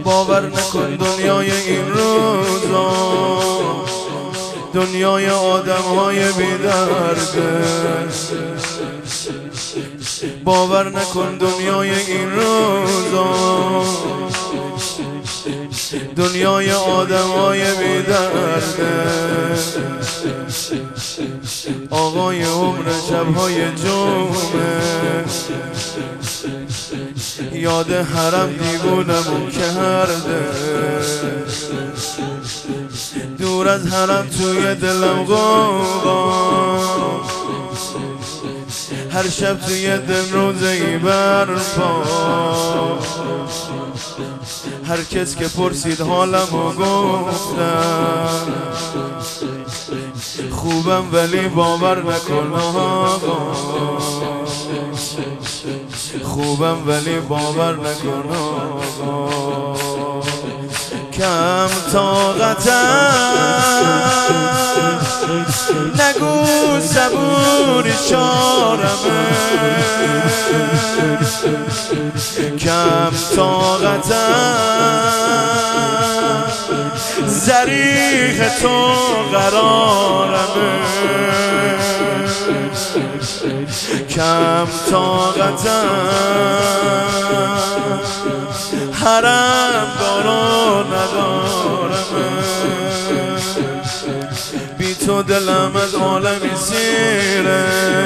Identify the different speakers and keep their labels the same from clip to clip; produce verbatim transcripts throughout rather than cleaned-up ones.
Speaker 1: باور نکن دنیای این روزا دنیای آدم های بی‌درده. باور نکن دنیای این روزا دنیای آدم های بی‌درده. آقای عمر شبهای جمعه یاد حرم دیوونمون کرده. دور از حرم توی دلم غوغا هر شب توی دل روزه‌ای برپا. هر کس که پرسید حالمو گفتم خوبم ولی باور نکن آقا. خوبم ولی باور نکن آقا. کم طاقتم نگو صبوری چارمه. کم طاقتم زریح تو قرارمه. کم طاقتم حرم دارو ندارمه. بی تو دلم از عالمی سیره.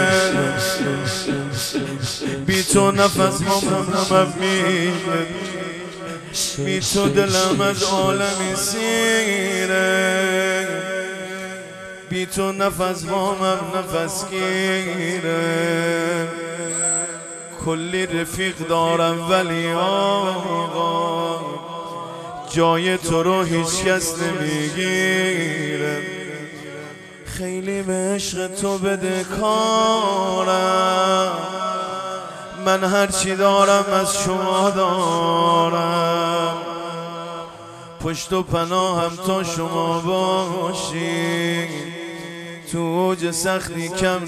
Speaker 1: بی تو نفس هم هم میره. بی تو دلم از عالمی سیره. بی تو نفس هم نفس گیره. کلی رفیق دارم ولی آقا جای تو رو هیچ کس نمیگیره. خیلی به عشق تو بده کارم. من هرچی دارم از شما دارم. پشت و پناهم تا شما باشی. تو اوج سختی کم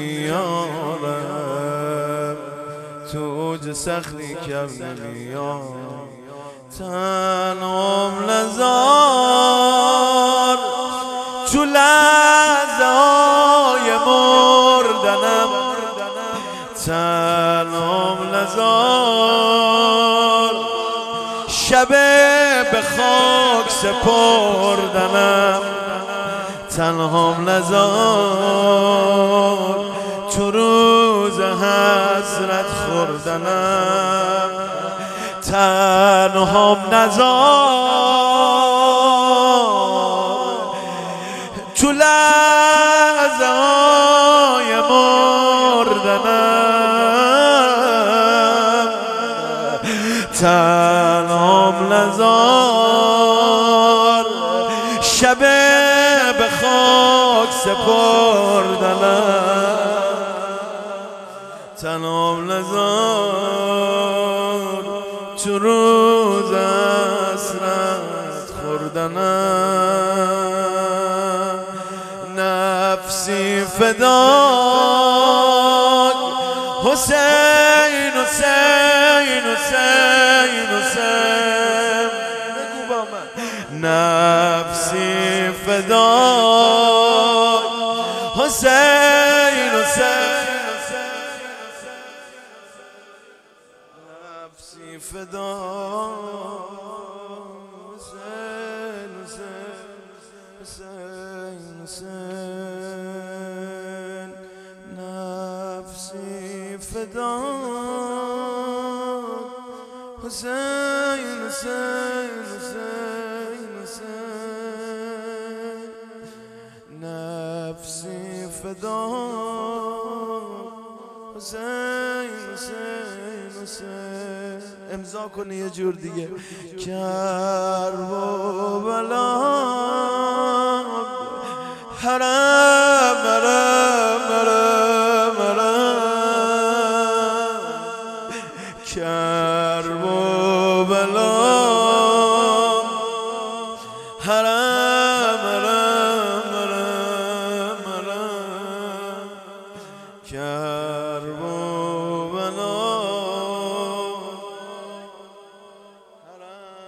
Speaker 1: نمیارم. تو اوج سختی کم نمیارم. تنم نزار تو لحظه های مردنم. تنم نزار شب به خاک سپردنم. تنهام نزار تو روز حسرت خوردنم. تنهام نزار تو لحظه های مردنم. تنهام نزار شب به خاک سپردنم. تنهام نزار تو روز حسرت خوردنم. نفسی فدای حسین حسین حسین حسین. بگو با من. نفسی فدای حسین حسین. نفسی فدای حسین حسین حسین. نفسی فدای حسین حسین حسین حسین. نفسی فدای حسین حسین حسین. امضا کنی یه جور دیگه. کرب و بلا حرم حرم حرم حرم. کرب و بلا